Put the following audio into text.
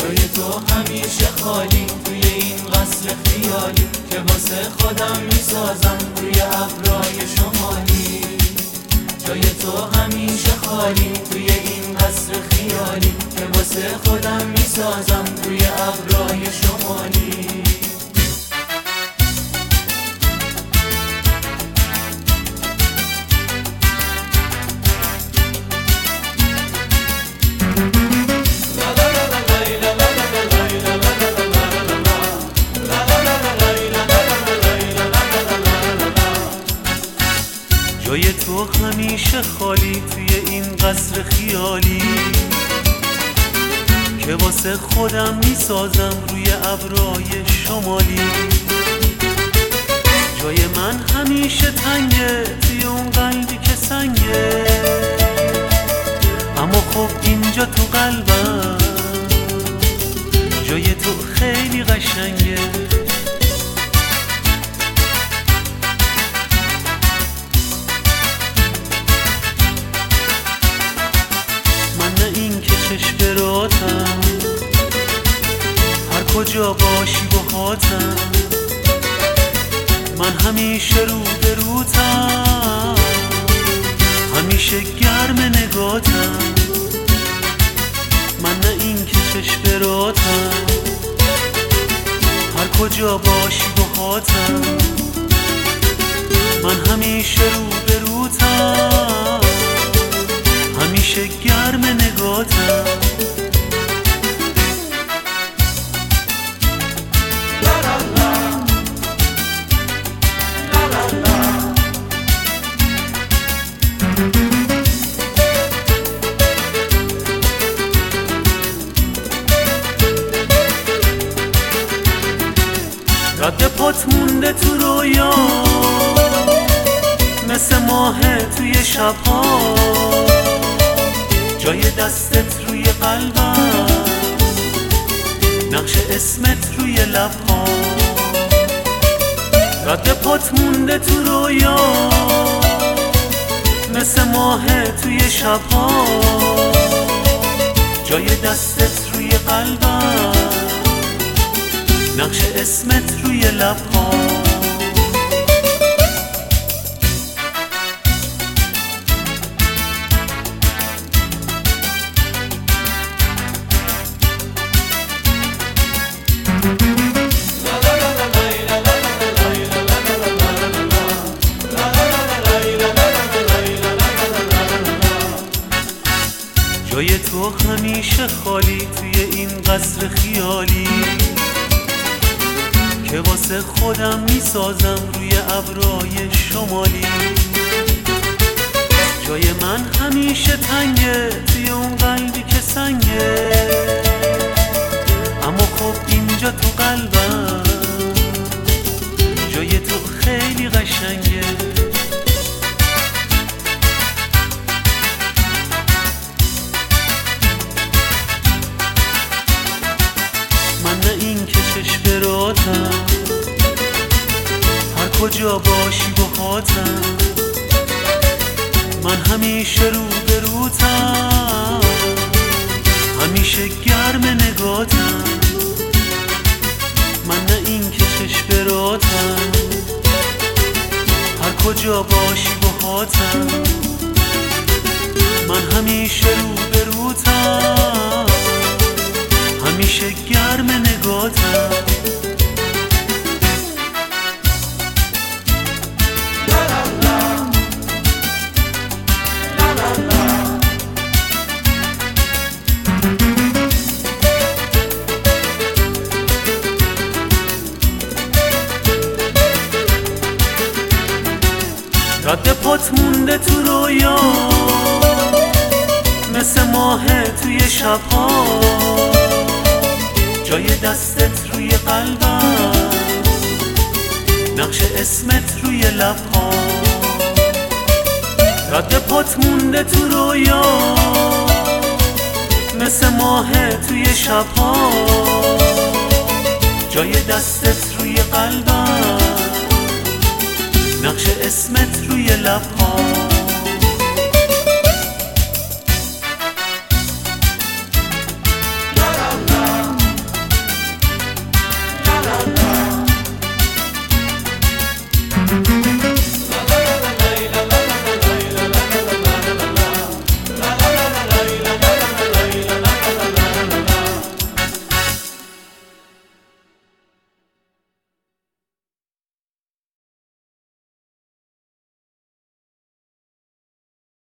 جای تو همیشه خالی توی این قصر خیالی که واسه خودم میسازم روی ابرای شمالی. جای تو همیشه خالی توی این قصر خیالی که واسه خودم میسازم روی ابرای شمالی. جای تو همیشه خالی توی این قصر خیالی که واسه خودم میسازم روی ابرای شمالی. جای من همیشه تنگه توی اون قلبی که سنگه، اما خب اینجا تو قلبم جای تو خیلی قشنگه. چشم براتم هر کجا باشی باهاتم، من همیشه رو به روتم، همیشه گرم نگاتم. من نه این که چشم براتم هر کجا باشی باهاتم، من همیشه رو به روتم، همیشه گرم نگاتم. رد پات مونده تو رویا مثل ماه توی شبها، جای دستت روی قلبم، نقش اسمت روی لبها. رد پات مونده تو رویا مثل ماه توی شبها، جای دستت روی قلبم، نقش اسمت روی لبها. جای تو همیشه خالی توی این قصر خیالی که واسه خودم میسازم روی ابرای شمالی. جای من همیشه تنگه توی اون قلبی که سنگه، اما خب اینجا تو قلبم جای تو خیلی قشنگه. من نه این که چشم براتم هر کجا باشی باهاتم، من همیشه رو به روتم، همیشه گرم نگاتم. من نه این که چشم براتم هر کجا باشی باهاتم، من همیشه رو به روتم، همیشه گرم نگاتم. رد پات مونده تو رویا مثل ماه توی شبها، جای دستت روی قلبم، نقش اسمت روی لبها. رد پات مونده تو رویا مثل ماه توی شبها، جای دستت روی قلبم، نقش اسمت روی لبها.